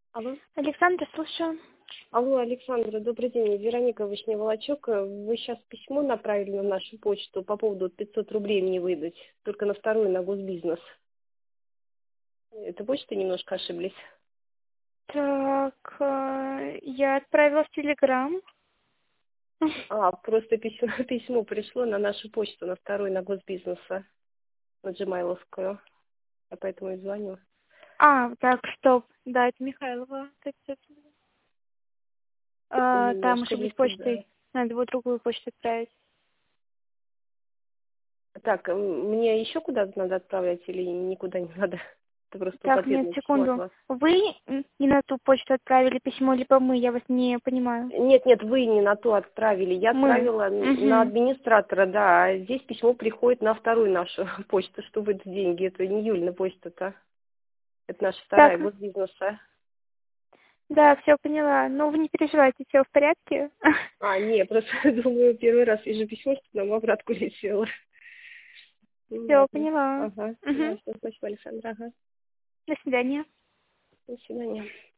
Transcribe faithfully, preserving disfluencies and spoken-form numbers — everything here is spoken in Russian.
Алло. Александра, слушаю. Алло, Александра, добрый день. Вероника Вышневолочок. Вы сейчас письмо направили на нашу почту по поводу пятьсот рублей мне выдать, только на вторую, на госбизнес. Это почта немножко ошиблись? Так, э, я отправила в Телеграм. А, просто письмо, письмо пришло на нашу почту, на вторую, на госбизнеса, на Джемайловскую. Я поэтому и звоню. А, так, стоп. Да, это Михайлова. Так, так. А, там Немножко ошиблись не туда. почтой. Надо было другую почту отправить. Так, м, мне еще куда-то надо отправлять или никуда не надо? Это просто только Так, нет, ответное письмо от секунду. вас. Вы м, не на ту почту отправили письмо, либо мы, я вас не понимаю. Нет, нет, вы не на ту отправили. Я Мы. отправила на Угу. администратора, да. А здесь письмо приходит на вторую нашу почту, что выдать деньги. Это не Юлина почта-то. Это наша Так, вторая, госбизнеса. да, все поняла. Ну, вы не переживайте, все в порядке. А, нет, просто думаю, первый раз вижу письмо, что нам в обратку летело. Ну, Все ладно. поняла. Ага. Угу. Ясно. Спасибо, Александра. Ага. До свидания. До свидания.